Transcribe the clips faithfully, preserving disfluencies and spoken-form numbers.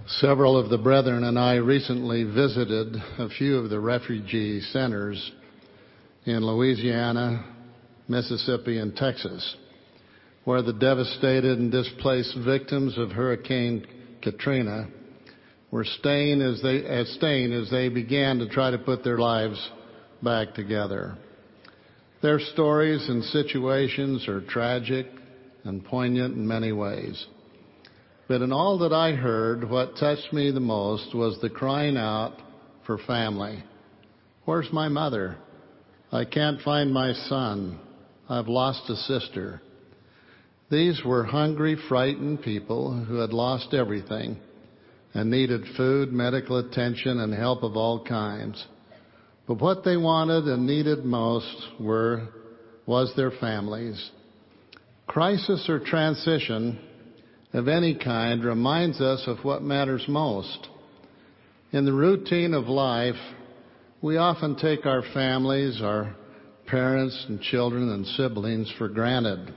Several of the brethren and I recently visited a few of the refugee centers in Louisiana, Mississippi, and Texas, where the devastated and displaced victims of Hurricane Katrina were staying as they, as staying as they began to try to put their lives back together. Their stories and situations are tragic and poignant in many ways. But in all that I heard, what touched me the most was the crying out for family. Where's my mother? I can't find my son. I've lost a sister. These were hungry, frightened people who had lost everything and needed food, medical attention, and help of all kinds. But what they wanted and needed most were was their families. Crisis or transition of any kind reminds us of what matters most. In the routine of life, we often take our families, our parents and children and siblings for granted.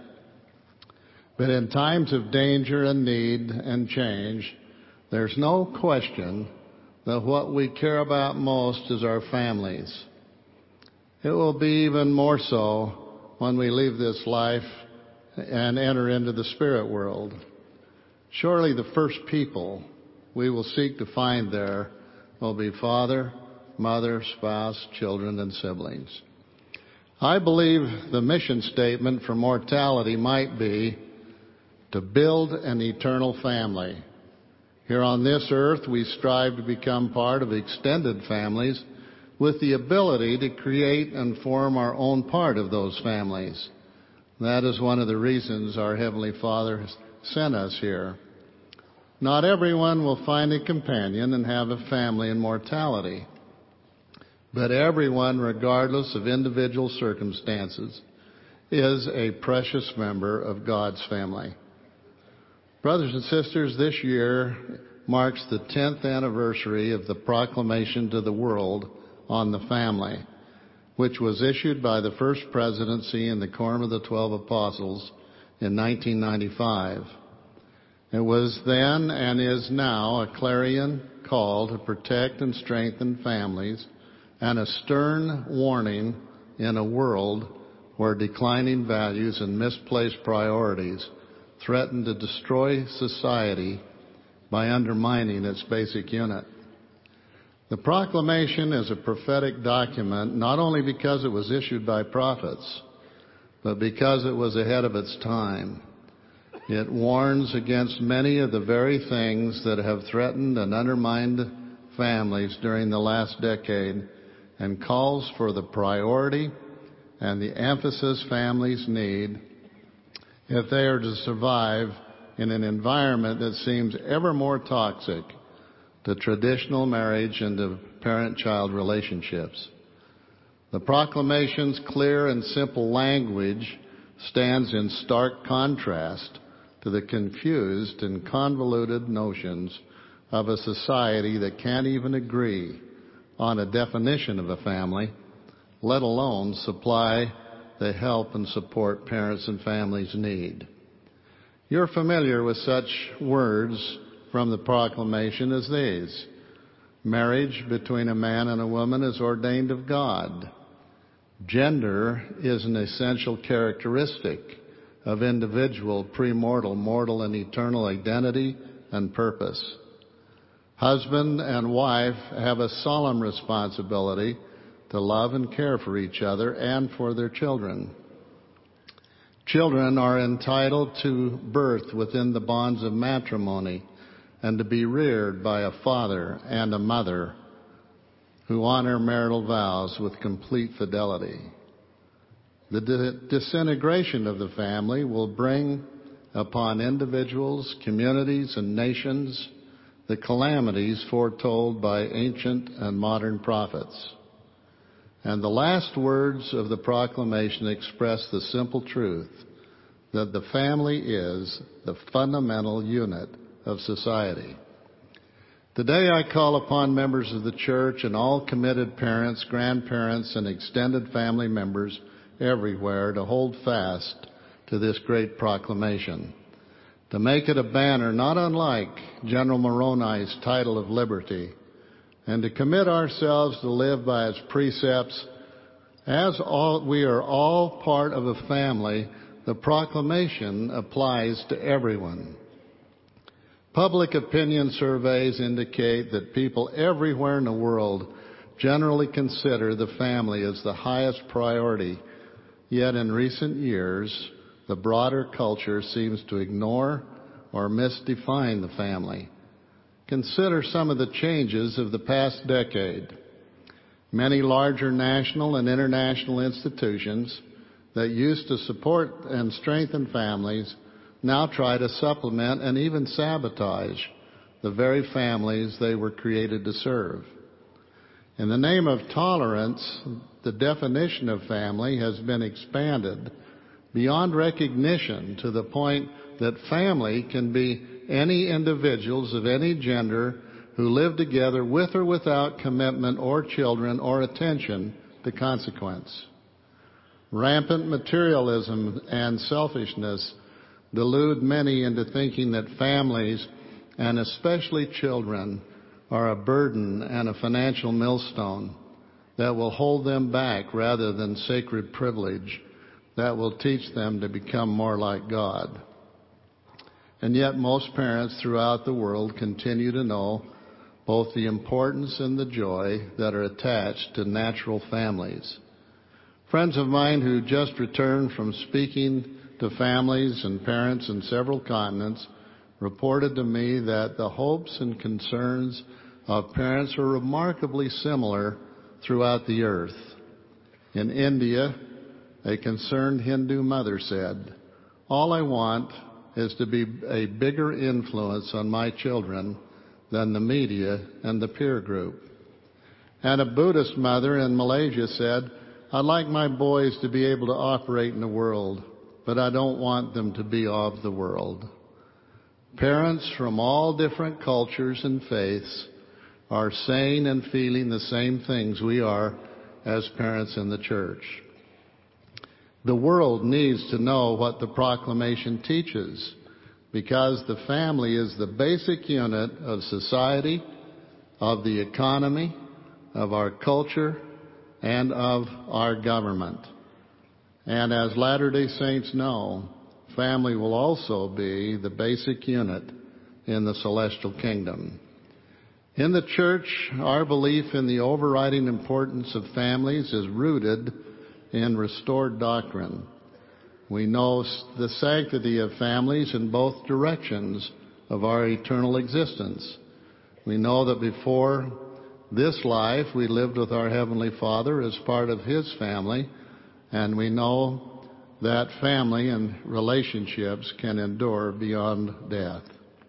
But in times of danger and need and change, there's no question that what we care about most is our families. It will be even more so when we leave this life and enter into the spirit world. Surely the first people we will seek to find there will be father, mother, spouse, children, and siblings. I believe the mission statement for mortality might be to build an eternal family. Here on this earth, we strive to become part of extended families with the ability to create and form our own part of those families. That is one of the reasons our Heavenly Father sent us here. Not everyone will find a companion and have a family in mortality, but everyone, regardless of individual circumstances, is a precious member of God's family. Brothers and sisters, this year marks the tenth anniversary of the proclamation to the world on the family, which was issued by the First Presidency in the Quorum of the Twelve Apostles in nineteen ninety-five. It was then and is now a clarion call to protect and strengthen families and a stern warning in a world where declining values and misplaced priorities threaten to destroy society by undermining its basic unit. The proclamation is a prophetic document not only because it was issued by prophets, but because it was ahead of its time. It warns against many of the very things that have threatened and undermined families during the last decade and calls for the priority and the emphasis families need if they are to survive in an environment that seems ever more toxic to traditional marriage and to parent-child relationships. The proclamation's clear and simple language stands in stark contrast to the confused and convoluted notions of a society that can't even agree on a definition of a family, let alone supply the help and support parents and families need. You're familiar with such words from the proclamation as these. Marriage between a man and a woman is ordained of God. Gender is an essential characteristic of individual, premortal, mortal, and eternal identity and purpose. Husband and wife have a solemn responsibility to love and care for each other and for their children. Children are entitled to birth within the bonds of matrimony and to be reared by a father and a mother who honor marital vows with complete fidelity. The di- disintegration of the family will bring upon individuals, communities, and nations the calamities foretold by ancient and modern prophets. And the last words of the proclamation express the simple truth that the family is the fundamental unit of society. Today I call upon members of the church and all committed parents, grandparents, and extended family members everywhere to hold fast to this great proclamation. to make it a banner not unlike General Moroni's title of liberty, and to commit ourselves to live by its precepts. As all, we are all part of a family, the proclamation applies to everyone. Public opinion surveys indicate that people everywhere in the world generally consider the family as the highest priority. Yet in recent years, the broader culture seems to ignore or misdefine the family. Consider some of the changes of the past decade. Many larger national and international institutions that used to support and strengthen families now try to supplement and even sabotage the very families they were created to serve. In the name of tolerance, the definition of family has been expanded beyond recognition to the point that family can be any individuals of any gender who live together with or without commitment or children or attention to consequence. Rampant materialism and selfishness delude many into thinking that families, and especially children, are a burden and a financial millstone that will hold them back rather than sacred privilege that will teach them to become more like God. And yet most parents throughout the world continue to know both the importance and the joy that are attached to natural families. Friends of mine who just returned from speaking to families and parents in several continents reported to me that the hopes and concerns of parents are remarkably similar throughout the earth. In India, a concerned Hindu mother said, "All I want is to be a bigger influence on my children than the media and the peer group." And a Buddhist mother in Malaysia said, "I'd like my boys to be able to operate in the world, but I don't want them to be of the world." Parents from all different cultures and faiths are saying and feeling the same things we are as parents in the church. The world needs to know what the proclamation teaches, because the family is the basic unit of society, of the economy, of our culture, and of our government. And as Latter-day Saints know, family will also be the basic unit in the celestial kingdom. In the church, our belief in the overriding importance of families is rooted in restored doctrine. We know the sanctity of families in both directions of our eternal existence. We know that before this life we lived with our Heavenly Father as part of His family, and we know that family and relationships can endure beyond death.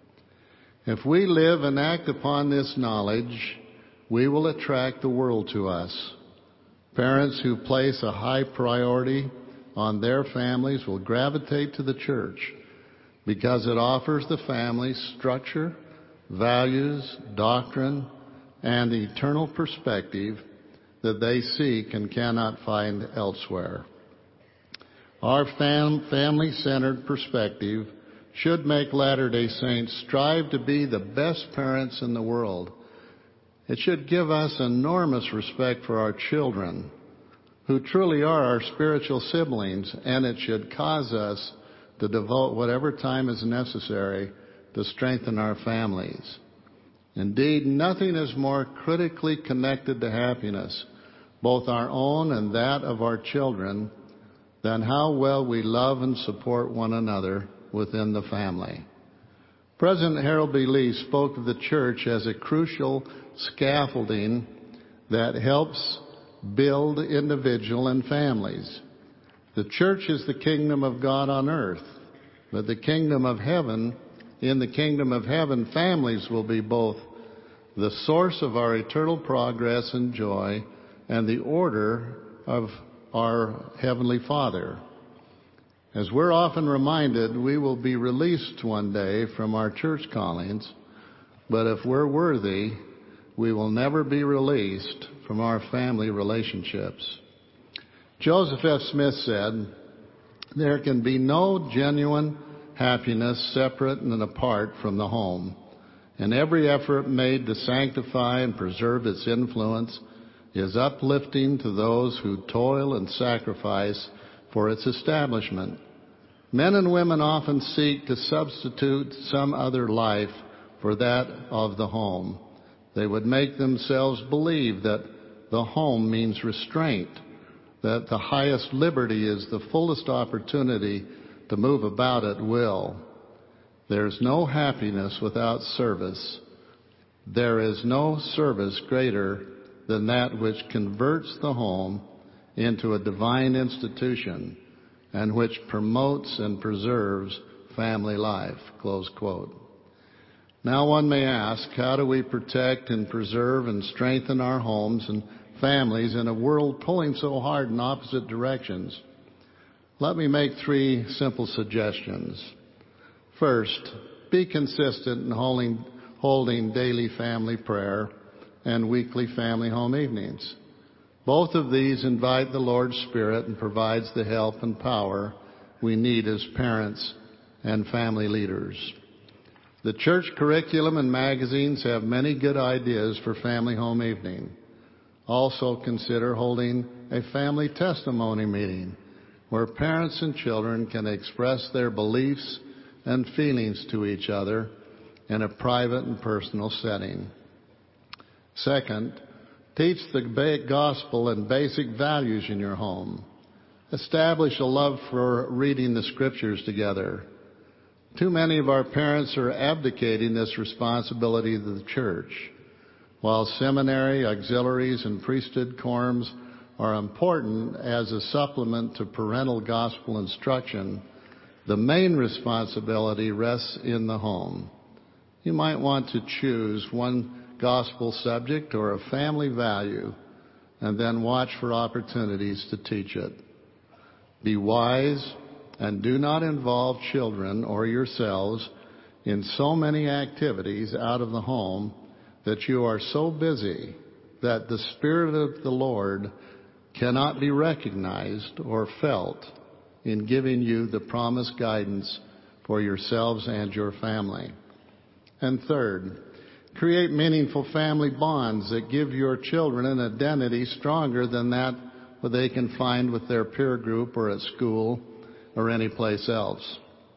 If we live and act upon this knowledge, we will attract the world to us. Parents who place a high priority on their families will gravitate to the church because it offers the family structure, values, doctrine, and eternal perspective that they seek and cannot find elsewhere. Our fam- family-centered perspective should make Latter-day Saints strive to be the best parents in the world. It should give us enormous respect for our children, who truly are our spiritual siblings, and it should cause us to devote whatever time is necessary to strengthen our families. Indeed, nothing is more critically connected to happiness, both our own and that of our children, than how well we love and support one another within the family. President Harold B. Lee spoke of the church as a crucial scaffolding that helps build individual and families. The church is the kingdom of God on earth, but the kingdom of heaven, in the kingdom of heaven, families will be both the source of our eternal progress and joy and the order of our Heavenly Father. As we're often reminded, we will be released one day from our church callings, but if we're worthy, we will never be released from our family relationships. Joseph F. Smith said, "There can be no genuine happiness separate and apart from the home, and every effort made to sanctify and preserve its influence is uplifting to those who toil and sacrifice for its establishment. Men and women often seek to substitute some other life for that of the home. They would make themselves believe that the home means restraint, that the highest liberty is the fullest opportunity to move about at will. There is no happiness without service. There is no service greater than that which converts the home into a divine institution and which promotes and preserves family life. Close quote. Now one may ask, how do we protect and preserve and strengthen our homes and families in a world pulling so hard in opposite directions? Let me make three simple suggestions. First, be consistent in holding, holding daily family prayer and weekly family home evenings. Both of these invite the Lord's Spirit and provides the help and power we need as parents and family leaders. The church curriculum and magazines have many good ideas for family home evening. Also consider holding a family testimony meeting where parents and children can express their beliefs and feelings to each other in a private and personal setting. Second, teach the gospel and basic values in your home. Establish a love for reading the scriptures together. Too many of our parents are abdicating this responsibility to the church. While seminary, auxiliaries, and priesthood quorums are important as a supplement to parental gospel instruction, the main responsibility rests in the home. You might want to choose one gospel subject or a family value and then watch for opportunities to teach it. Be wise and do not involve children or yourselves in so many activities out of the home that you are so busy that the Spirit of the Lord cannot be recognized or felt in giving you the promised guidance for yourselves and your family. And third, create meaningful family bonds that give your children an identity stronger than that what they can find with their peer group or at school or any place else.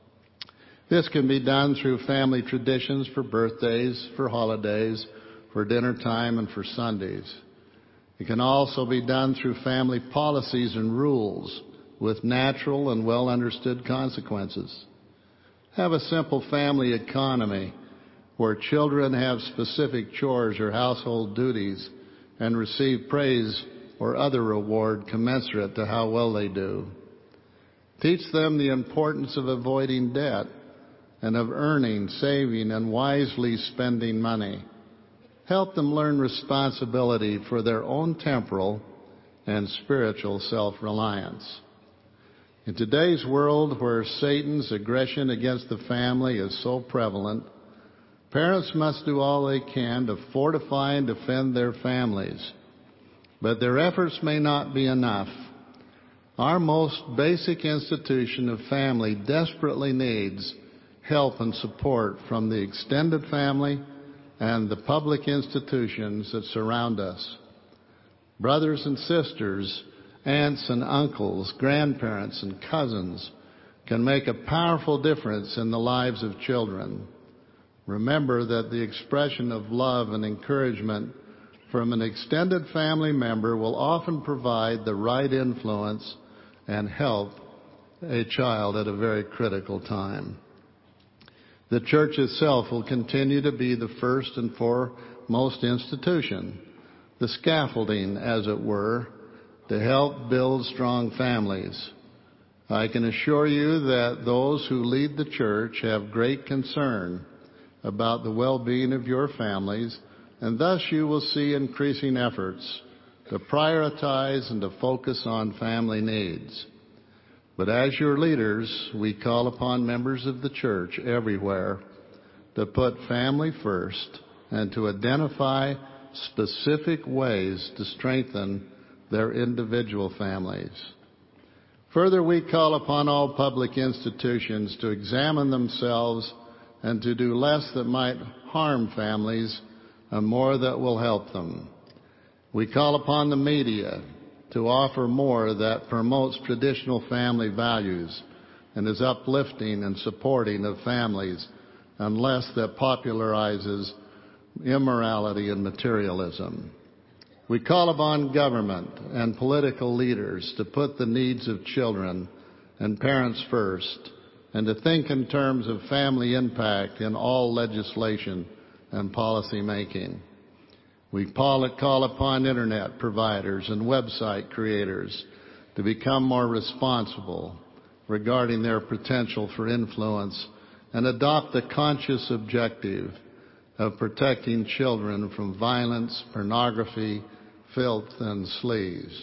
This can be done through family traditions for birthdays, for holidays, for dinner time, and for Sundays. It can also be done through family policies and rules with natural and well understood consequences. Have a simple family economy where children have specific chores or household duties and receive praise or other reward commensurate to how well they do. Teach them the importance of avoiding debt and of earning, saving, and wisely spending money. Help them learn responsibility for their own temporal and spiritual self-reliance. In today's world where Satan's aggression against the family is so prevalent, parents must do all they can to fortify and defend their families. But their efforts may not be enough. Our most basic institution of family desperately needs help and support from the extended family and the public institutions that surround us. Brothers and sisters, aunts and uncles, grandparents and cousins can make a powerful difference in the lives of children. Remember that the expression of love and encouragement from an extended family member will often provide the right influence and help a child at a very critical time. The church itself will continue to be the first and foremost institution, the scaffolding, as it were, to help build strong families. I can assure you that those who lead the church have great concern about the well-being of your families, and thus you will see increasing efforts to prioritize and to focus on family needs. But as your leaders, we call upon members of the church everywhere to put family first and to identify specific ways to strengthen their individual families. Further, we call upon all public institutions to examine themselves and to do less that might harm families and more that will help them. We call upon the media to offer more that promotes traditional family values and is uplifting and supporting of families, and less that popularizes immorality and materialism. We call upon government and political leaders to put the needs of children and parents first, and to think in terms of family impact in all legislation and policy making. We call upon internet providers and website creators to become more responsible regarding their potential for influence and adopt the conscious objective of protecting children from violence, pornography, filth, and sleaze.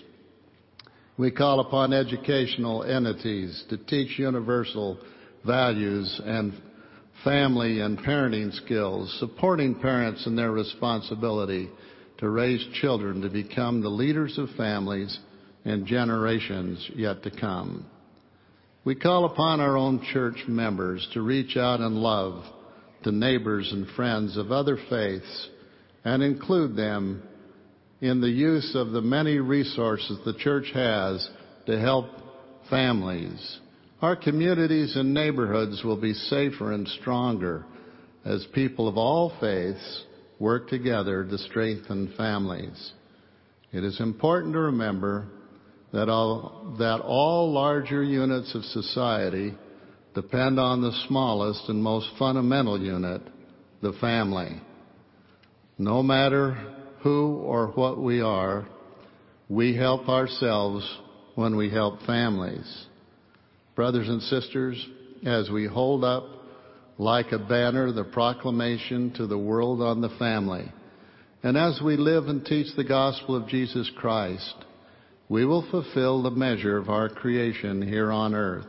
We call upon educational entities to teach universal values and family and parenting skills, supporting parents in their responsibility to raise children to become the leaders of families and generations yet to come. We call upon our own church members to reach out in love to neighbors and friends of other faiths and include them in the use of the many resources the church has to help families. Our communities and neighborhoods will be safer and stronger as people of all faiths work together to strengthen families. It is important to remember that all, that all larger units of society depend on the smallest and most fundamental unit, the family. No matter who or what we are, we help ourselves when we help families. Brothers and sisters, as we hold up like a banner the proclamation to the world on the family, and as we live and teach the gospel of Jesus Christ, we will fulfill the measure of our creation here on earth.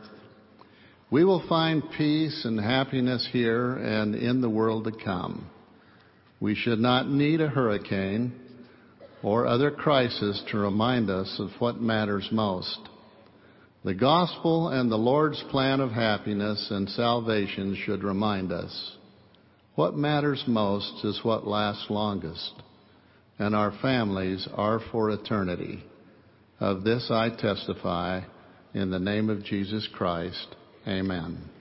We will find peace and happiness here and in the world to come. We should not need a hurricane or other crisis to remind us of what matters most. The gospel and the Lord's plan of happiness and salvation should remind us. What matters most is what lasts longest, and our families are for eternity. Of this I testify in the name of Jesus Christ. Amen.